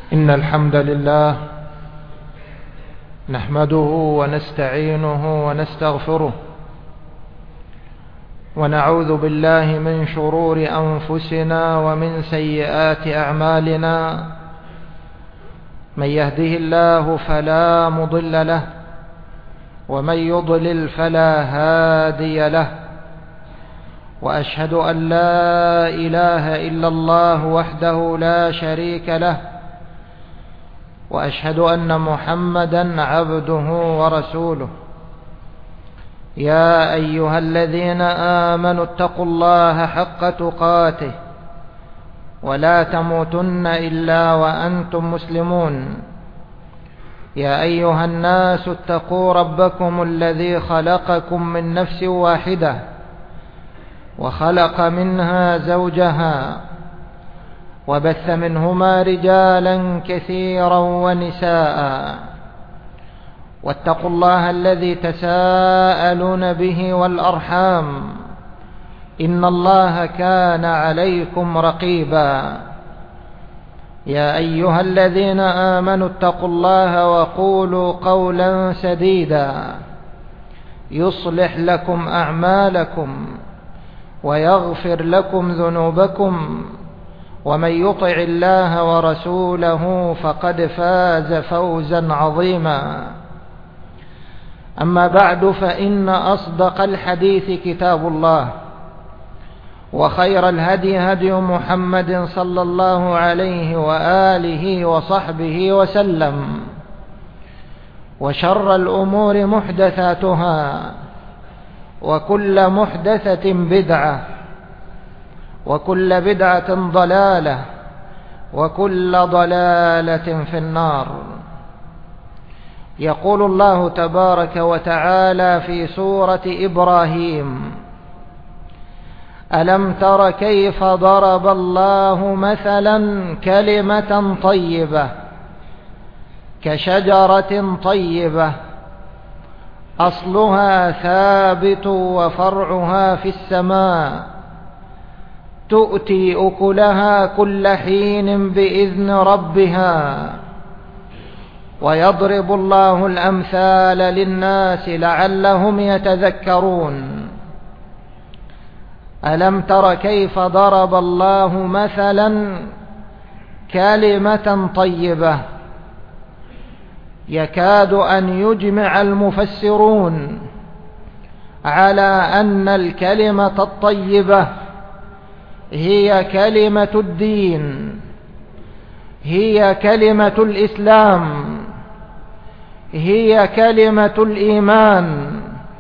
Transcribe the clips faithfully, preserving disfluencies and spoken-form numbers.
إن الحمد لله نحمده ونستعينه ونستغفره ونعوذ بالله من شرور أنفسنا ومن سيئات أعمالنا. من يهده الله فلا مضل له ومن يضلل فلا هادي له، وأشهد أن لا إله إلا الله وحده لا شريك له، وأشهد أن محمدا عبده ورسوله. يا أيها الذين آمنوا اتقوا الله حق تقاته ولا تموتن إلا وأنتم مسلمون. يا أيها الناس اتقوا ربكم الذي خلقكم من نفس واحدة وخلق منها زوجها وبث منهما رجالا كثيرا ونساء، واتقوا الله الذي تساءلون به والأرحام، إن الله كان عليكم رقيبا. يا أيها الذين آمنوا اتقوا الله وقولوا قولا سديدا يصلح لكم أعمالكم ويغفر لكم ذنوبكم، ومن يطع الله ورسوله فقد فاز فوزا عظيما. أما بعد، فإن أصدق الحديث كتاب الله، وخير الهدي هدي محمد صلى الله عليه وآله وصحبه وسلم، وشر الأمور محدثاتها، وكل محدثة بدعة، وكل بدعة ضلالة، وكل ضلالة في النار. يقول الله تبارك وتعالى في سورة إبراهيم: ألم تر كيف ضرب الله مثلا كلمة طيبة كشجرة طيبة أصلها ثابت وفرعها في السماء تؤتي أكلها كل حين بإذن ربها ويضرب الله الأمثال للناس لعلهم يتذكرون. ألم تر كيف ضرب الله مثلا كلمة طيبة. يكاد أن يجمع المفسرون على أن الكلمة الطيبة هي كلمة الدين، هي كلمة الإسلام، هي كلمة الإيمان،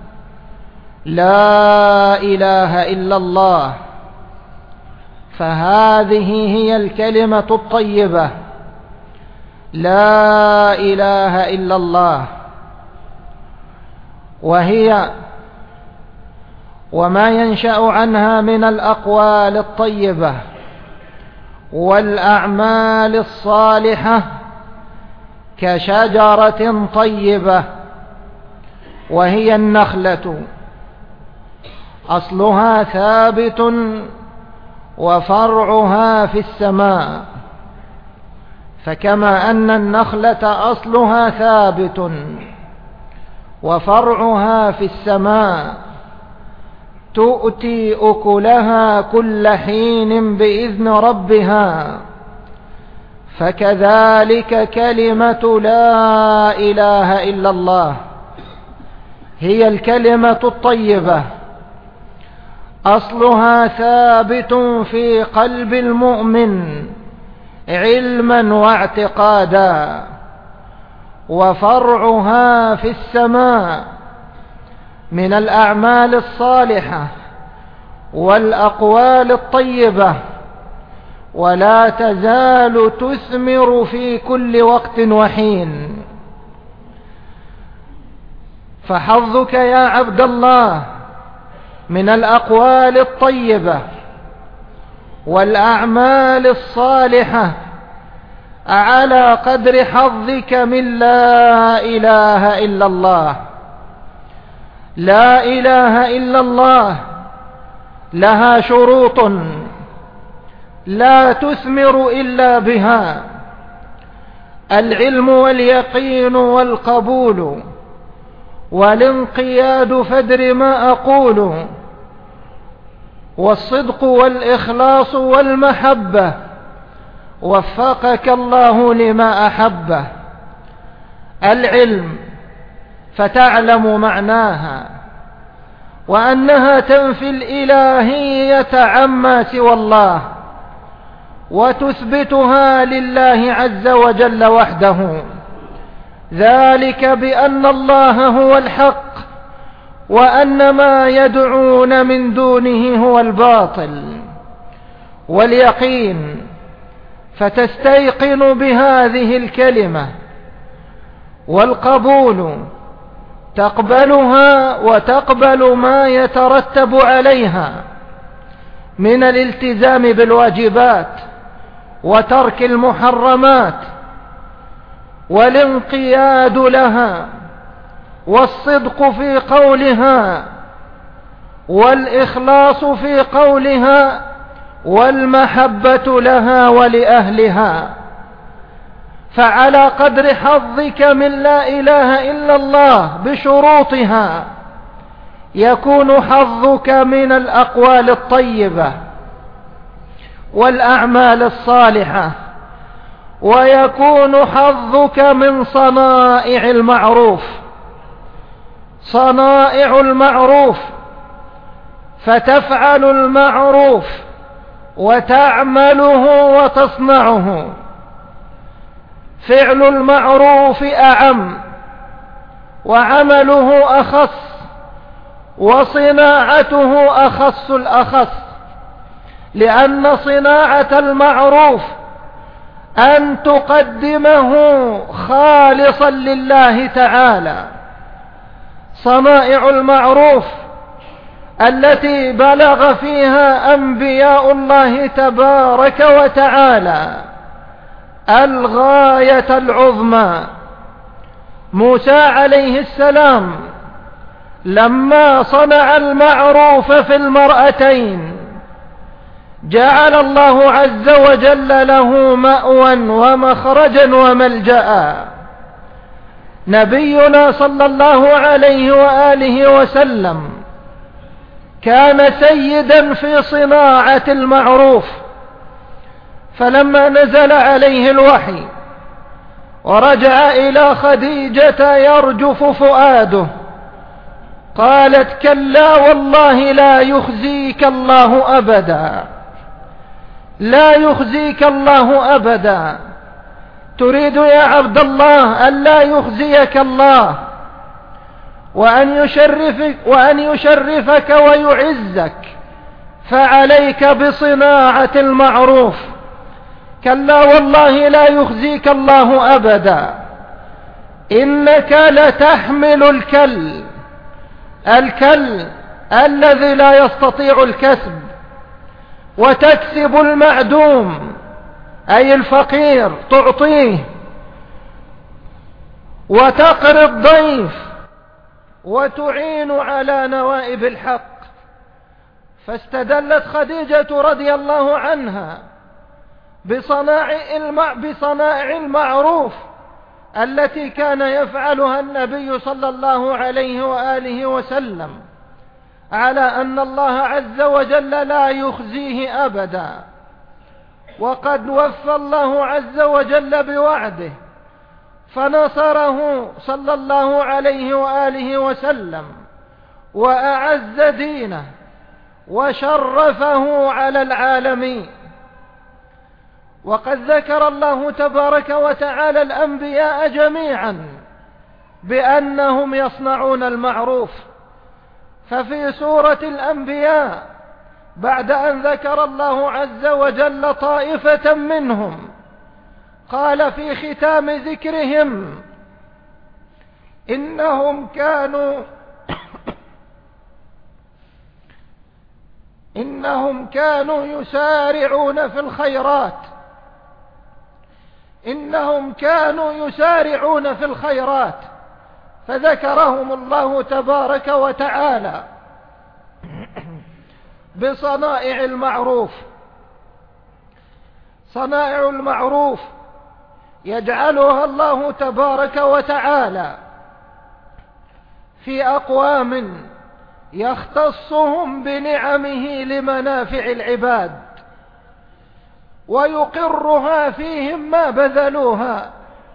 لا إله إلا الله. فهذه هي الكلمة الطيبة، لا إله إلا الله. وهي وما ينشأ عنها من الأقوال الطيبة والأعمال الصالحة كشجرة طيبة، وهي النخلة أصلها ثابت وفرعها في السماء. فكما أن النخلة أصلها ثابت وفرعها في السماء تؤتي أكلها كل حين بإذن ربها، فكذلك كلمة لا إله إلا الله هي الكلمة الطيبة، أصلها ثابت في قلب المؤمن علما واعتقادا، وفرعها في السماء من الأعمال الصالحة والأقوال الطيبة، ولا تزال تثمر في كل وقت وحين. فحظك يا عبد الله من الأقوال الطيبة والأعمال الصالحة على قدر حظك من لا إله إلا الله. لا إله إلا الله لها شروط لا تثمر إلا بها، العلم واليقين والقبول، والانقياد فادر ما أقول، والصدق والإخلاص والمحبة، وفقك الله لما أحبه. العلم فتعلم معناها، وأنها تنفي الإلهية عما سوى الله، وتثبتها لله عز وجل وحده، ذلك بأن الله هو الحق، وأن ما يدعون من دونه هو الباطل. واليقين فتستيقن بهذه الكلمة، والقبول تقبلها وتقبل ما يترتب عليها من الالتزام بالواجبات وترك المحرمات، والانقياد لها، والصدق في قولها، والإخلاص في قولها، والمحبة لها ولأهلها. فعلى قدر حظك من لا إله إلا الله بشروطها يكون حظك من الأقوال الطيبة والأعمال الصالحة، ويكون حظك من صنائع المعروف. صنائع المعروف فتفعل المعروف وتعمله وتصنعه. فعل المعروف أعم، وعمله أخص، وصناعته أخص الأخص، لأن صناعة المعروف أن تقدمه خالصا لله تعالى. صنائع المعروف التي بلغ فيها أنبياء الله تبارك وتعالى الغاية العظمى. موسى عليه السلام لما صنع المعروف في المرأتين جعل الله عز وجل له مأوى ومخرجا وملجأ. نبينا صلى الله عليه وآله وسلم كان سيدا في صناعة المعروف، فلما نزل عليه الوحي ورجع إلى خديجة يرجف فؤاده قالت: كلا والله لا يخزيك الله أبدا، لا يخزيك الله أبدا. تريد يا عبد الله أن لا يخزيك الله، وأن يشرفك, وأن يشرفك ويعزك، فعليك بصناعة المعروف. كلا والله لا يخزيك الله أبدا، إنك لتحمل الكل، الكل الذي لا يستطيع الكسب، وتكسب المعدوم أي الفقير تعطيه، وتقري الضيف، وتعين على نوائب الحق. فاستدلت خديجة رضي الله عنها بصنائع المعروف التي كان يفعلها النبي صلى الله عليه وآله وسلم على أن الله عز وجل لا يخزيه أبدا. وقد وفى الله عز وجل بوعده، فنصره صلى الله عليه وآله وسلم، وأعز دينه، وشرفه على العالمين. وقد ذكر الله تبارك وتعالى الأنبياء جميعا بأنهم يصنعون المعروف. ففي سورة الأنبياء بعد أن ذكر الله عز وجل طائفة منهم قال في ختام ذكرهم: إنهم كانوا إنهم كانوا يسارعون في الخيرات إنهم كانوا يسارعون في الخيرات فذكرهم الله تبارك وتعالى بصنائع المعروف. صنائع المعروف يجعلها الله تبارك وتعالى في أقوام يختصهم بنعمه لمنافع العباد ويقرها فيهم ما بذلوها،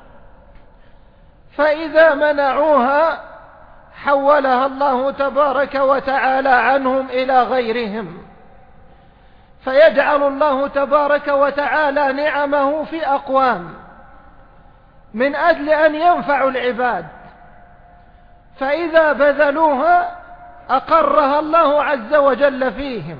فإذا منعوها حولها الله تبارك وتعالى عنهم إلى غيرهم، فيجعل الله تبارك وتعالى نعمه في أقوام من أجل أن ينفعوا العباد، فإذا بذلوها أقرها الله عز وجل فيهم،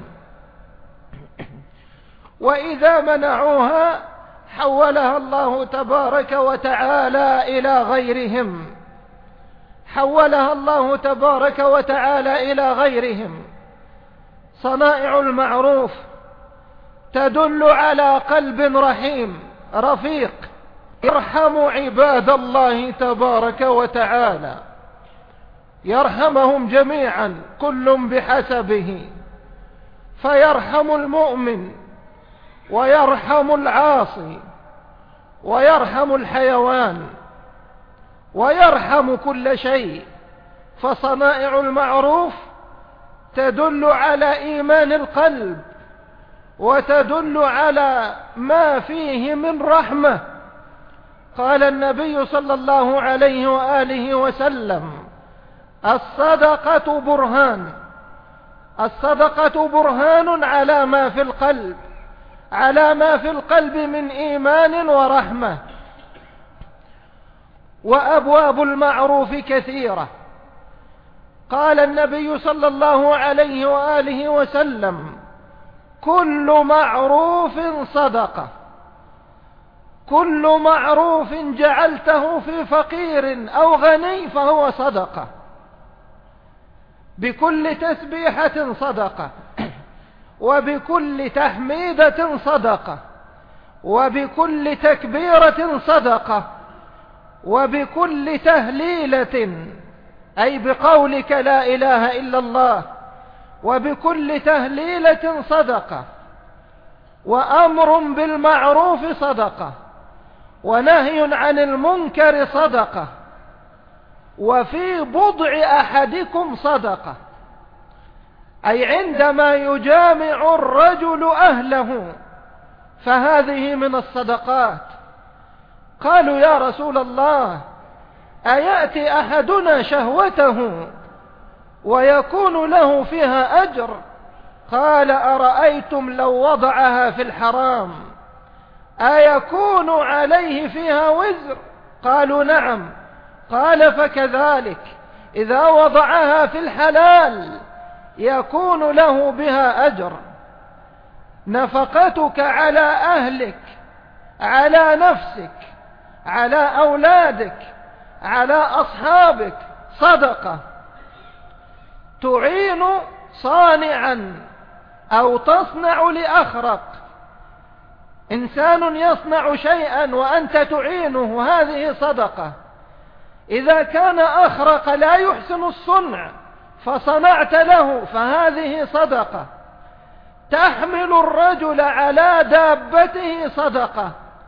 وإذا منعوها حولها الله تبارك وتعالى إلى غيرهم حولها الله تبارك وتعالى إلى غيرهم. صنائع المعروف تدل على قلب رحيم رفيق يرحم عباد الله تبارك وتعالى، يرحمهم جميعا كل بحسبه، فيرحم المؤمن ويرحم العاصي ويرحم الحيوان ويرحم كل شيء. فصنائع المعروف تدل على إيمان القلب وتدل على ما فيه من رحمة. قال النبي صلى الله عليه وآله وسلم: الصدقة برهان الصدقة برهان على ما في القلب على ما في القلب من إيمان ورحمة. وأبواب المعروف كثيرة. قال النبي صلى الله عليه وآله وسلم: كل معروف صدقة كل معروف جعلته في فقير أو غني فهو صدقة، بكل تسبيحة صدقة، وبكل تحميدة صدقة، وبكل تكبيرة صدقة، وبكل تهليلة أي بقولك لا إله إلا الله، وبكل تهليلة صدقة. وأمر بالمعروف صدقة، ونهي عن المنكر صدقة، وفي بضع أحدكم صدقة، أي عندما يجامع الرجل أهله فهذه من الصدقات. قالوا: يا رسول الله، أيأتي أحدنا شهوته ويكون له فيها أجر؟ قال: أرأيتم لو وضعها في الحرام أيكون عليه فيها وزر؟ قالوا: نعم. قال: فكذلك إذا وضعها في الحلال يكون له بها أجر. نفقتك على أهلك، على نفسك، على أولادك، على أصحابك صدقة. تعين صانعا أو تصنع لأخرق. إنسان يصنع شيئا وأنت تعينه، هذه صدقة. إذا كان أخرق لا يحسن الصنع فصنعت له فهذه صدقة. تحمل الرجل على دابته صدقة،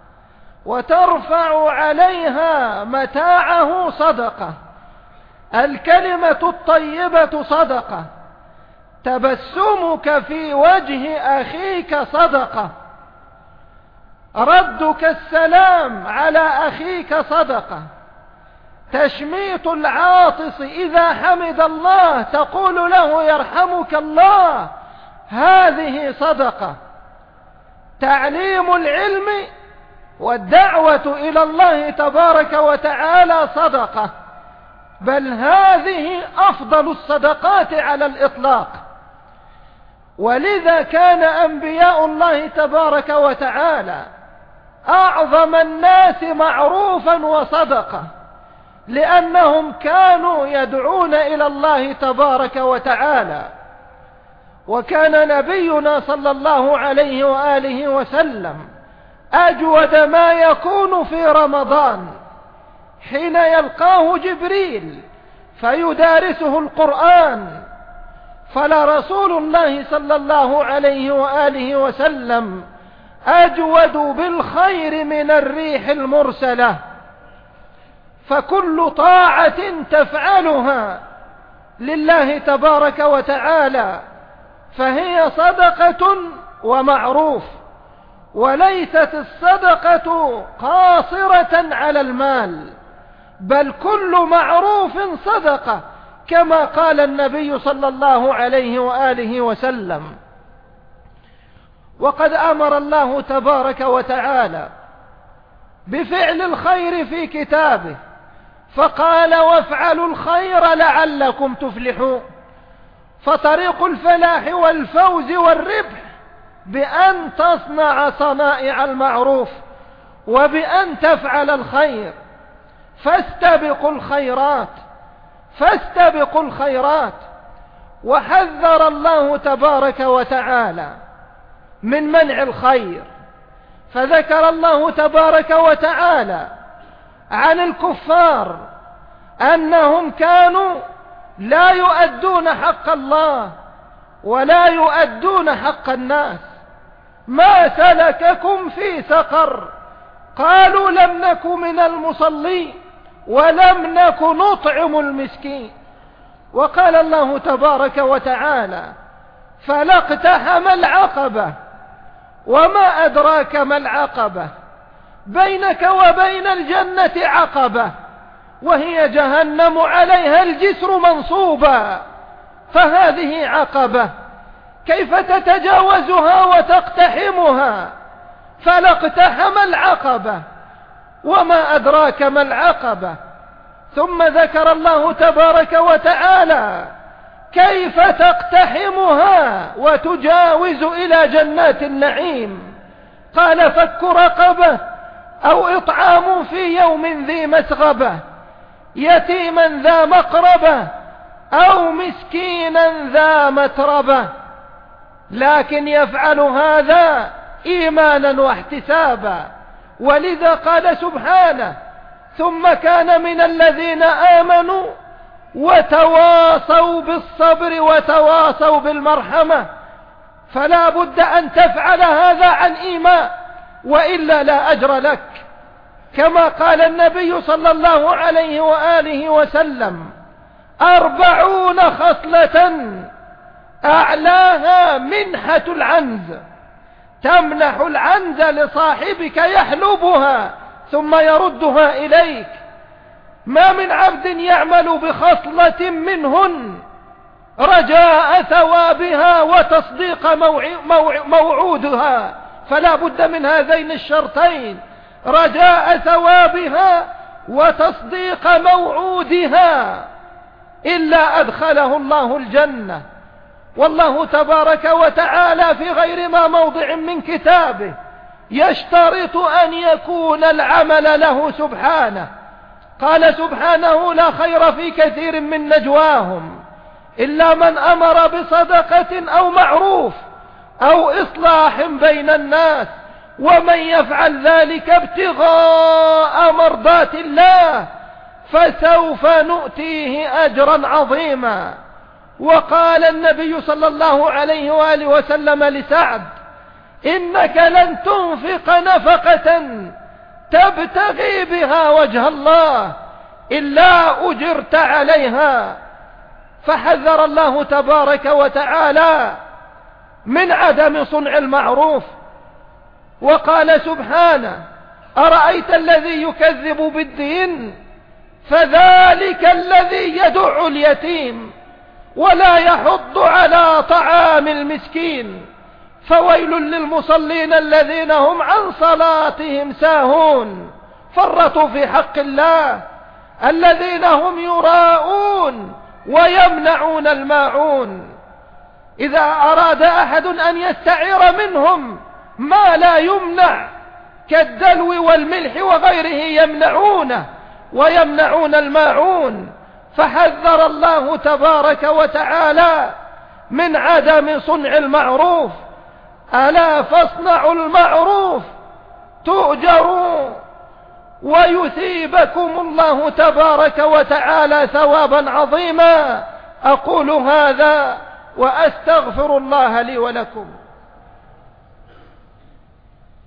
وترفع عليها متاعه صدقة. الكلمة الطيبة صدقة. تبسمك في وجه أخيك صدقة. ردك السلام على أخيك صدقة. تشميت العاطس إذا حمد الله تقول له: يرحمك الله، هذه صدقة. تعليم العلم والدعوة إلى الله تبارك وتعالى صدقة، بل هذه أفضل الصدقات على الإطلاق. ولذا كان أنبياء الله تبارك وتعالى أعظم الناس معروفا وصدقة، لأنهم كانوا يدعون إلى الله تبارك وتعالى. وكان نبينا صلى الله عليه وآله وسلم أجود ما يكون في رمضان حين يلقاه جبريل فيدارسه القرآن. فلرسول الله صلى الله عليه وآله وسلم أجود بالخير من الريح المرسلة. فكل طاعة تفعلها لله تبارك وتعالى فهي صدقة ومعروف، وليست الصدقة قاصرة على المال، بل كل معروف صدقة، كما قال النبي صلى الله عليه وآله وسلم. وقد أمر الله تبارك وتعالى بفعل الخير في كتابه، فقال: وافعلوا الخير لعلكم تفلحون. فطريق الفلاح والفوز والربح بأن تصنع صنائع المعروف وبأن تفعل الخير. فاستبقوا الخيرات فاستبقوا الخيرات. وحذر الله تبارك وتعالى من منع الخير، فذكر الله تبارك وتعالى عن الكفار أنهم كانوا لا يؤدون حق الله ولا يؤدون حق الناس. ما سلككم في سقر؟ قالوا: لم نك من المصلين ولم نك نطعم المسكين. وقال الله تبارك وتعالى: فلا اقتحم العقبة. وما أدراك ما العقبة؟ بينك وبين الجنة عقبة، وهي جهنم عليها الجسر منصوبا. فهذه عقبة، كيف تتجاوزها وتقتحمها؟ فلا اقتحم العقبة. وما أدراك ما العقبة. ثم ذكر الله تبارك وتعالى كيف تقتحمها وتجاوز إلى جنات النعيم. قال: فك رقبة أو إطعام في يوم ذي مسغبة يتيما ذا مقربة أو مسكينا ذا متربة. لكن يفعل هذا إيمانا واحتسابا. ولذا قال سبحانه: ثم كان من الذين آمنوا وتواصوا بالصبر وتواصوا بالمرحمة. فلا بد أن تفعل هذا عن إيمان، وإلا لا أجر لك. كما قال النبي صلى الله عليه وآله وسلم: أربعون خصلة أعلاها منحة العنز، تمنح العنز لصاحبك يحلبها ثم يردها إليك. ما من عبد يعمل بخصلة منهن رجاء ثوابها وتصديق موعودها، فلا بد من هذين الشرطين: رجاء ثوابها وتصديق موعودها، إلا أدخله الله الجنة. والله تبارك وتعالى في غير ما موضع من كتابه يشترط أن يكون العمل له سبحانه. قال سبحانه: لا خير في كثير من نجواهم إلا من أمر بصدقة أو معروف أو إصلاح بين الناس، ومن يفعل ذلك ابتغاء مرضات الله فسوف نؤتيه أجرا عظيما. وقال النبي صلى الله عليه وآله وسلم لسعد: إنك لن تنفق نفقة تبتغي بها وجه الله إلا أجرت عليها. فحذر الله تبارك وتعالى من عدم صنع المعروف. وقال سبحانه: أرأيت الذي يكذب بالدين فذلك الذي يدع اليتيم ولا يحض على طعام المسكين. فويل للمصلين الذين هم عن صلاتهم ساهون، فرطوا في حق الله، الذين هم يراءون ويمنعون الماعون. إذا أراد أحد أن يستعير منهم ما لا يمنع كالدلو والملح وغيره يمنعونه ويمنعون الماعون. فحذر الله تبارك وتعالى من عدم صنع المعروف. ألا فاصنعوا المعروف تؤجروا ويثيبكم الله تبارك وتعالى ثوابا عظيما. أقول هذا وأستغفر الله لي ولكم.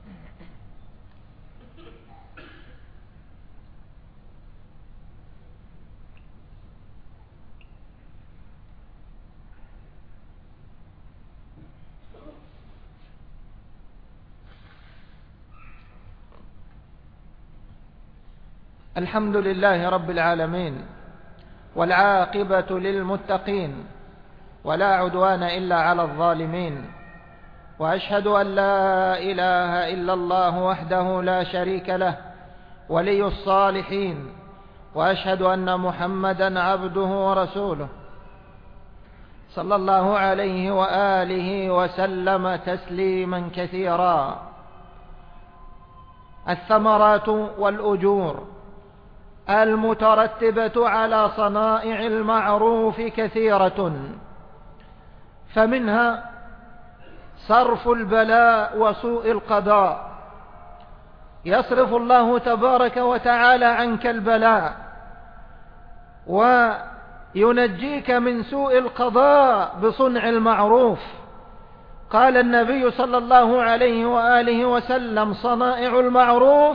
الحمد لله رب العالمين، والعاقبة للمتقين، ولا عدوان إلا على الظالمين، وأشهد أن لا إله إلا الله وحده لا شريك له ولي الصالحين، وأشهد أن محمدا عبده ورسوله صلى الله عليه وآله وسلم تسليما كثيرا. الثمرات والأجور المترتبة على صنائع المعروف كثيرة، فمنها صرف البلاء وسوء القضاء. يصرف الله تبارك وتعالى عنك البلاء وينجيك من سوء القضاء بصنع المعروف. قال النبي صلى الله عليه وآله وسلم: صنائع المعروف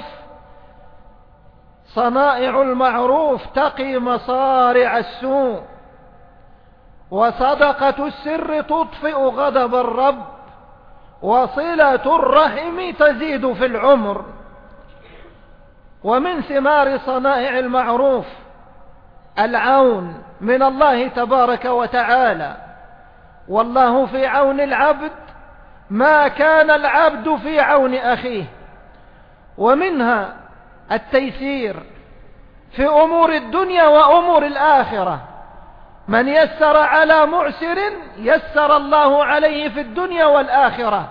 صنائع المعروف تقي مصارع السوء، وصدقة السر تطفئ غضب الرب، وصلة الرحم تزيد في العمر. ومن ثمار صنائع المعروف العون من الله تبارك وتعالى، والله في عون العبد ما كان العبد في عون أخيه. ومنها التيسير في أمور الدنيا وأمور الآخرة. من يسر على معسر يسر الله عليه في الدنيا والآخرة.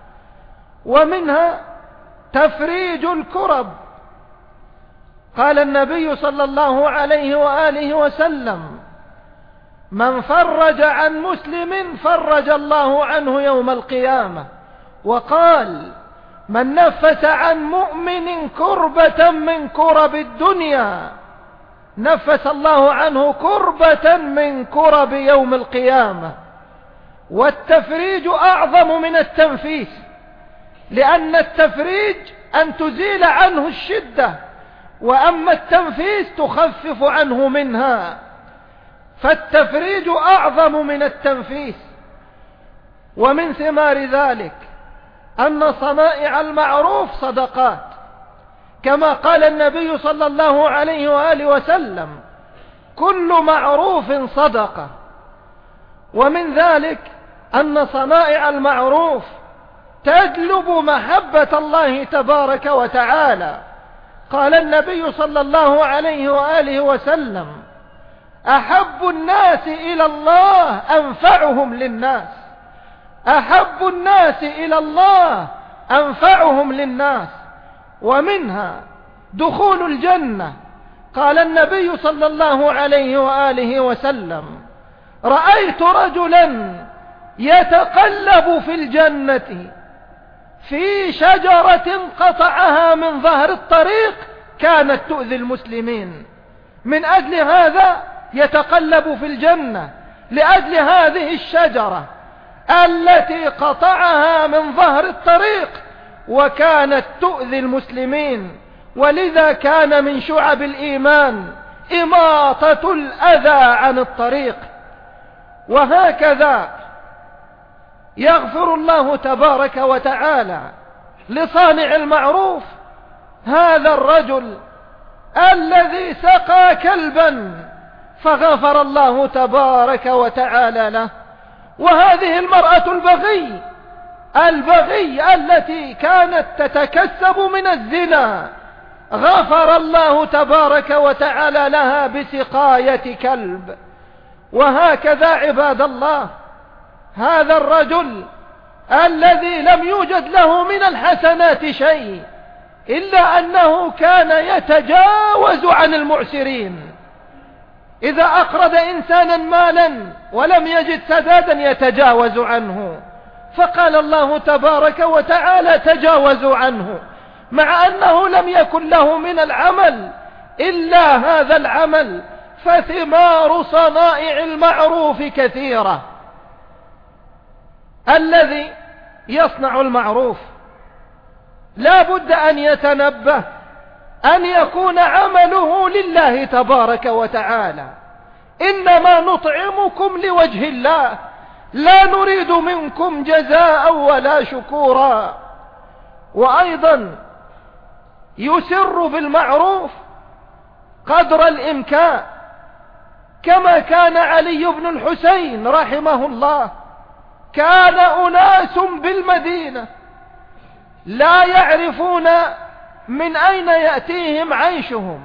ومنها تفريج الكرب. قال النبي صلى الله عليه وآله وسلم: من فرج عن مسلم فرج الله عنه يوم القيامة. وقال: من نفس عن مؤمن كربة من كرب الدنيا نفس الله عنه كربة من كرب يوم القيامة. والتفريج أعظم من التنفيس، لأن التفريج أن تزيل عنه الشدة، وأما التنفيس تخفف عنه منها، فالتفريج أعظم من التنفيس. ومن ثمار ذلك أن صنائع المعروف صدقات، كما قال النبي صلى الله عليه وآله وسلم: كل معروف صدقة. ومن ذلك أن صنائع المعروف تجلب محبة الله تبارك وتعالى. قال النبي صلى الله عليه وآله وسلم: أحب الناس إلى الله أنفعهم للناس. أحب الناس إلى الله أنفعهم للناس. ومنها دخول الجنة. قال النبي صلى الله عليه وآله وسلم: رأيت رجلا يتقلب في الجنة في شجرة قطعها من ظهر الطريق كانت تؤذي المسلمين، من أجل هذا يتقلب في الجنة، لأجل هذه الشجرة التي قطعها من ظهر الطريق وكانت تؤذي المسلمين. ولذا كان من شعب الإيمان إماطة الأذى عن الطريق. وهكذا يغفر الله تبارك وتعالى لصانع المعروف. هذا الرجل الذي سقى كلبا فغفر الله تبارك وتعالى له. وهذه المرأة البغي البغي التي كانت تتكسب من الزنا غفر الله تبارك وتعالى لها بسقاية كلب. وهكذا عباد الله، هذا الرجل الذي لم يوجد له من الحسنات شيء إلا أنه كان يتجاوز عن المعسرين. إذا أقرض إنسانا مالا ولم يجد سدادا يتجاوز عنه، فقال الله تبارك وتعالى: تجاوزوا عنه، مع أنه لم يكن له من العمل إلا هذا العمل. فثمار صنائع المعروف كثيرة. الذي يصنع المعروف لا بد أن يتنبه أن يكون عمله لله تبارك وتعالى. إنما نطعمكم لوجه الله لا نريد منكم جزاء ولا شكورا. وأيضا يسر بالمعروف قدر الإمكان، كما كان علي بن الحسين رحمه الله. كان أناس بالمدينة لا يعرفون من أين يأتيهم عيشهم،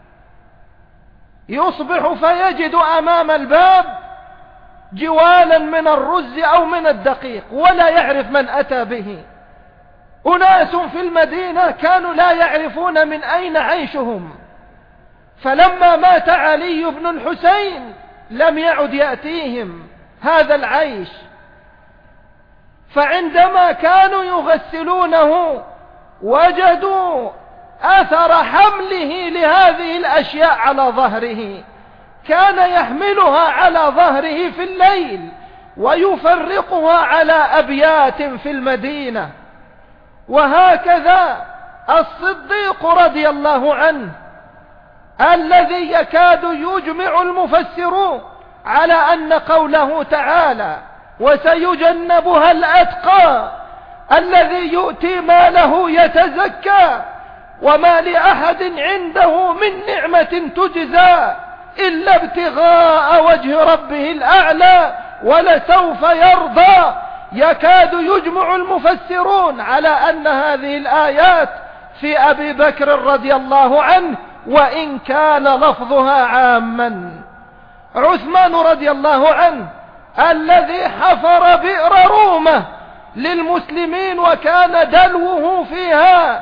يصبح فيجد أمام الباب جوالا من الرز أو من الدقيق ولا يعرف من أتى به. أناس في المدينة كانوا لا يعرفون من أين عيشهم، فلما مات علي بن الحسين لم يعد يأتيهم هذا العيش، فعندما كانوا يغسلونه وجدوا أثر حمله لهذه الأشياء على ظهره، كان يحملها على ظهره في الليل ويفرقها على أبيات في المدينة. وهكذا الصديق رضي الله عنه الذي يكاد يجمع المفسرون على أن قوله تعالى وسيجنبها الأتقى الذي يؤتي ماله يتزكى وما لأحد عنده من نعمة تجزى إلا ابتغاء وجه ربه الأعلى ولسوف يرضى، يكاد يجمع المفسرون على أن هذه الآيات في أبي بكر رضي الله عنه وإن كان لفظها عاما. عثمان رضي الله عنه الذي حفر بئر رومة للمسلمين وكان دلوه فيها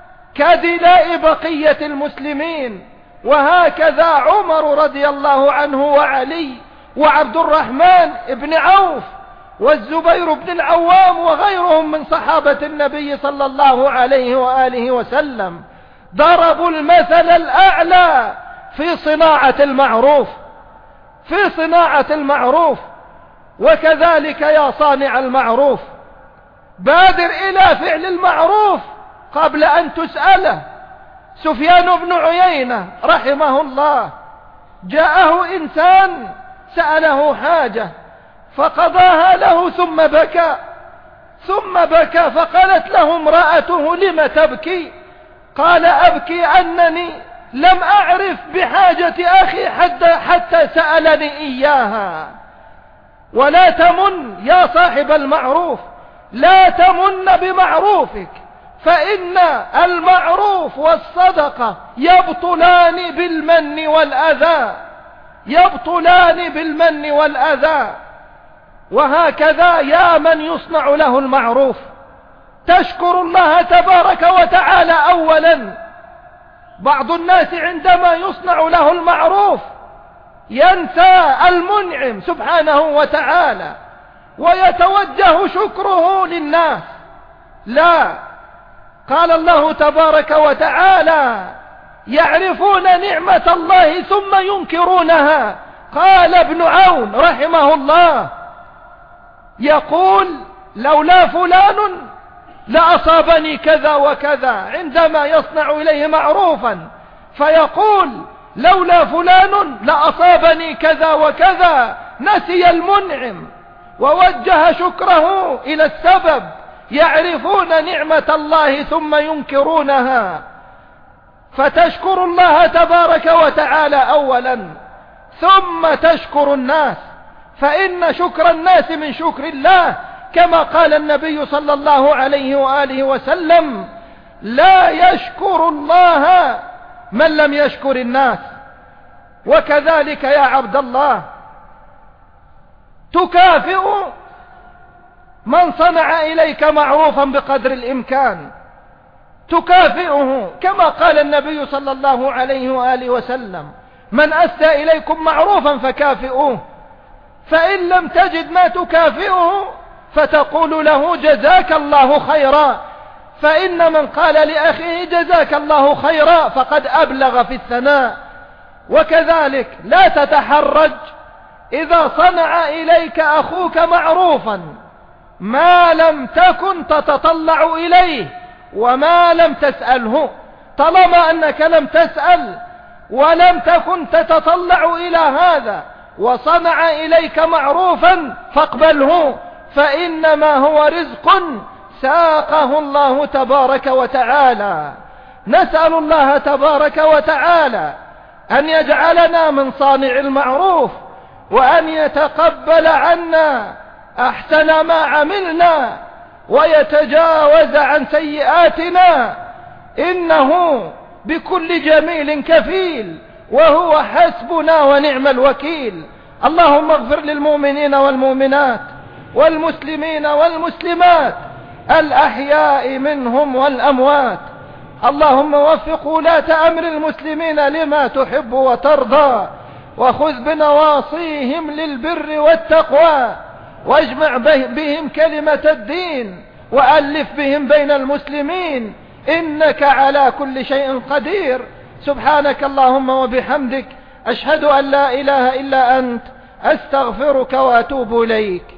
كدلاء بقية المسلمين، وهكذا عمر رضي الله عنه وعلي وعبد الرحمن بن عوف والزبير بن العوام وغيرهم من صحابة النبي صلى الله عليه وآله وسلم ضربوا المثل الأعلى في صناعة المعروف في صناعة المعروف. وكذلك يا صانع المعروف بادر إلى فعل المعروف قبل أن تسأله. سفيان بن عيينة رحمه الله جاءه إنسان سأله حاجة فقضاها له ثم بكى ثم بكى فقالت له امرأته لم تبكي؟ قال أبكي أنني لم أعرف بحاجة أخي حتى, حتى سألني إياها. ولا تمن يا صاحب المعروف، لا تمن بمعروفك، فإن المعروف والصدقة يبطلان بالمن والأذى يبطلان بالمن والأذى. وهكذا يا من يصنع له المعروف تشكر الله تبارك وتعالى أولا. بعض الناس عندما يصنع له المعروف ينسى المنعم سبحانه وتعالى ويتوجه شكره للناس. لا، قال الله تبارك وتعالى يعرفون نعمة الله ثم ينكرونها. قال ابن عون رحمه الله يقول لولا فلان لأصابني كذا وكذا، عندما يصنع إليه معروفا فيقول لولا فلان لأصابني كذا وكذا، نسي المنعم ووجه شكره إلى السبب. يعرفون نعمة الله ثم ينكرونها، فتشكر الله تبارك وتعالى أولا ثم تشكر الناس، فإن شكر الناس من شكر الله، كما قال النبي صلى الله عليه وآله وسلم لا يشكر الله من لم يشكر الناس. وكذلك يا عبد الله تكافئ من صنع إليك معروفا بقدر الإمكان، تكافئه كما قال النبي صلى الله عليه وآله وسلم من أسدى إليكم معروفا فكافئوه، فإن لم تجد ما تكافئه فتقول له جزاك الله خيرا، فإن من قال لأخيه جزاك الله خيرا فقد أبلغ في الثناء. وكذلك لا تتحرج إذا صنع إليك أخوك معروفا ما لم تكن تتطلع إليه وما لم تسأله. طالما أنك لم تسأل ولم تكن تتطلع إلى هذا وصنع إليك معروفا فاقبله، فإنما هو رزق ساقه الله تبارك وتعالى. نسأل الله تبارك وتعالى أن يجعلنا من صانع المعروف، وأن يتقبل عنا أحسن ما عملنا ويتجاوز عن سيئاتنا، إنه بكل جميل كفيل، وهو حسبنا ونعم الوكيل. اللهم اغفر للمؤمنين والمؤمنات والمسلمين والمسلمات الأحياء منهم والأموات. اللهم وفق ولاة أمر المسلمين لما تحب وترضى، وخذ بنواصيهم للبر والتقوى، واجمع بهم كلمة الدين، وألف بهم بين المسلمين، إنك على كل شيء قدير. سبحانك اللهم وبحمدك، أشهد أن لا إله إلا أنت، أستغفرك وأتوب إليك.